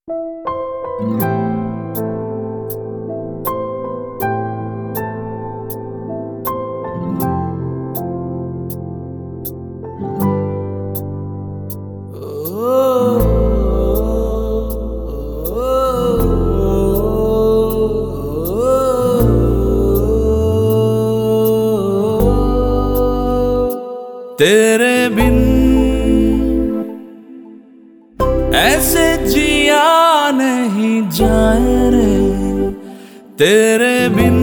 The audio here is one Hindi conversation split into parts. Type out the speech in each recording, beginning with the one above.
तेरे बिन ऐसे जिया नहीं जाए रे, तेरे बिन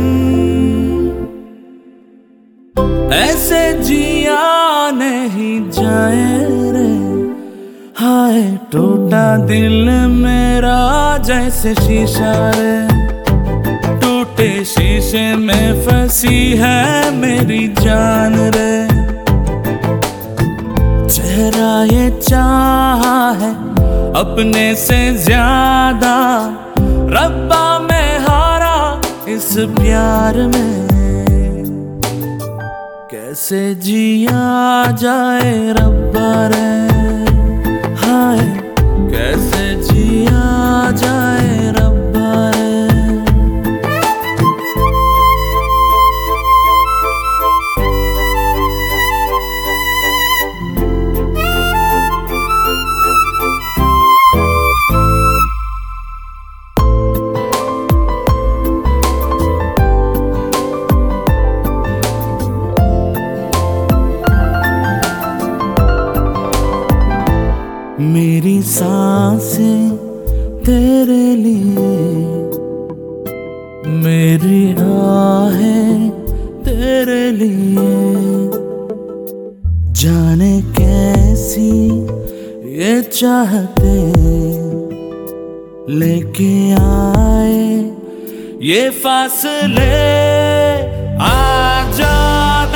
ऐसे जिया नहीं जाए रे। हाय टूटा दिल मेरा जैसे शीशा रे, टूटे शीशे में फंसी है मेरी जान रे। चेहरा ये चाहा है अपने से ज्यादा, रब्बा मैं हारा इस प्यार में। कैसे जिया जाए रब्बा रे, हाय कैसे जिया जाए रब्बा रे। मेरी सांसें तेरे लिए, मेरी आहें तेरे लिए। जाने कैसी ये चाहते लेके आए ये फासले। आ जाना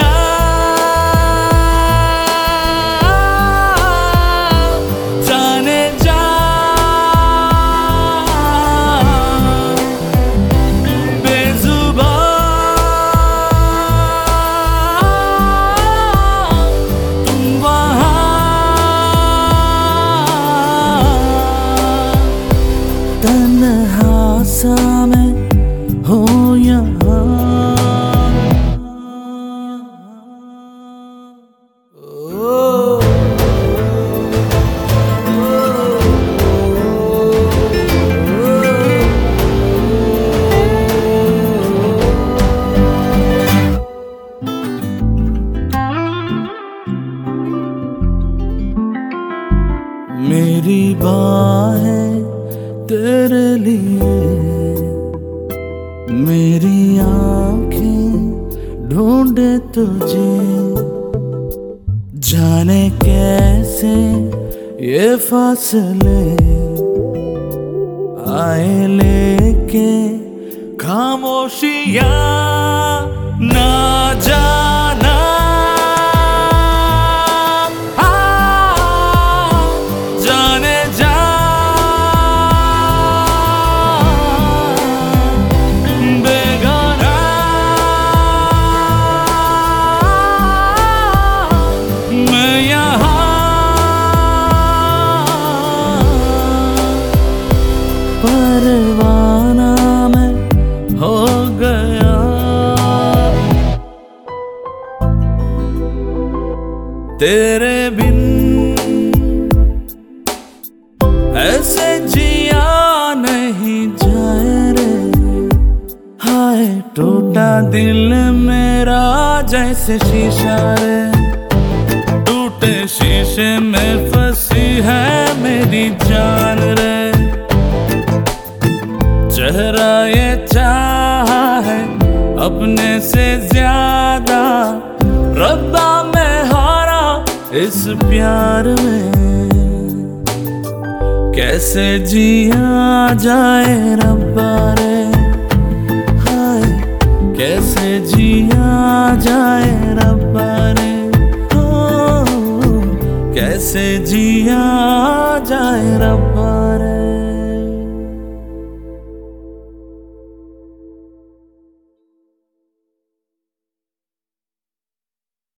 तन्हा सा मैं हो यहाँ। मेरी बाहें तेरे लिए, मेरी आँखें ढूंढे तुझे। जाने कैसे ये फासले आए लेके खामोशियाँ। ना जाना परवाना मैं हो गया। तेरे बिन ऐसे जिया नहीं जाए रे। हाय टूटा दिल मेरा जैसे शीशा रे, टूटे शीशे में फंसी है मेरी जान रे। चेहरा ये चाहा है अपने से ज्यादा, रब्बा मैं हारा इस प्यार में। कैसे जिया जाए रब्बा रे, हाय कैसे जिया जाए रब्बा रे। कैसे जिया जाए रब्बा।